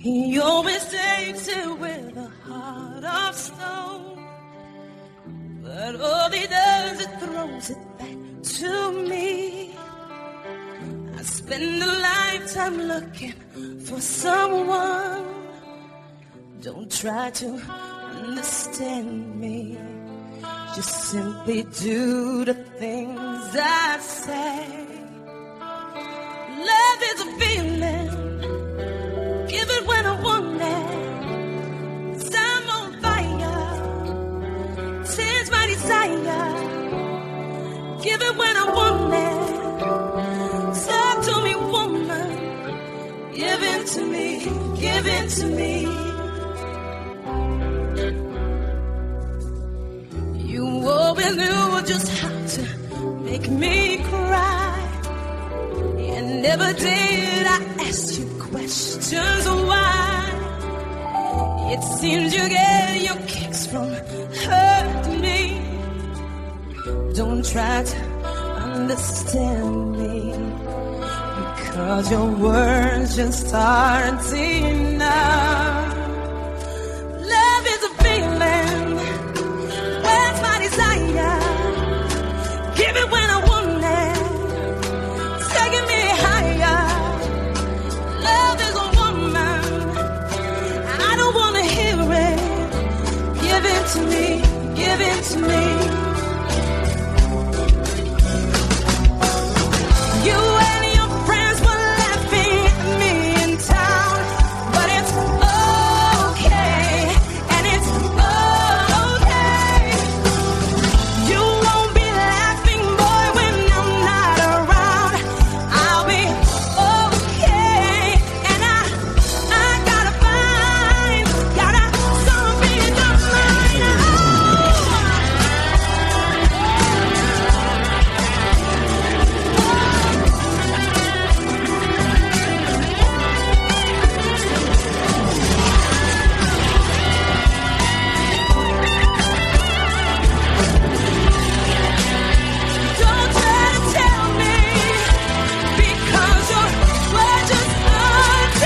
He always takes it with a heart of stone, but all he does is throws it back to me. I spend a lifetime looking for someone. Don't try to understand me, just simply do the things I say. Love is a feeling, give it when I want it. 'Cause I'm on fire, 'tis my desire. Give it when I want it. Talk to me, woman, give it to me, give it to me. You always knew just how to make me cry, and never did I ask you questions why. It seems you get your kicks from hurting me. Don't try to understand me, because your words just aren't enough. Love is a feeling, where's my desire? Give it when I want it, taking me higher. Love is a woman, I don't wanna hear it. Give it to me, give it to me. You and your friends were laughing at me in town, but it's okay, and it's okay. You won't be laughing, boy, when I'm not around. I'll be okay, and I gotta find, something in my mind. Don't try to tell me, because your words just aren't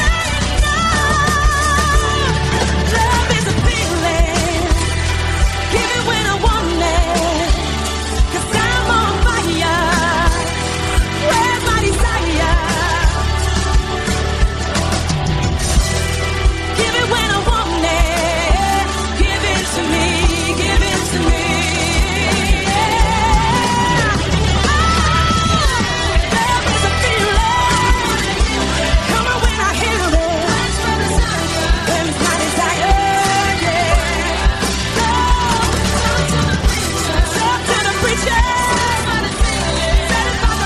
enough. Love is a feeling, give it when I want it. 'Cause I'm on fire, where's my desire? Give it when I want it, give it to me, give it to me. Love is a feeling, come on when I hear it. Where's my desire? Talk to the preacher, satisfy the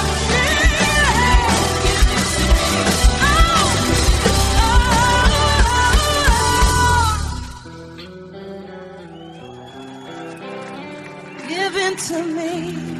feeling. Give it to me.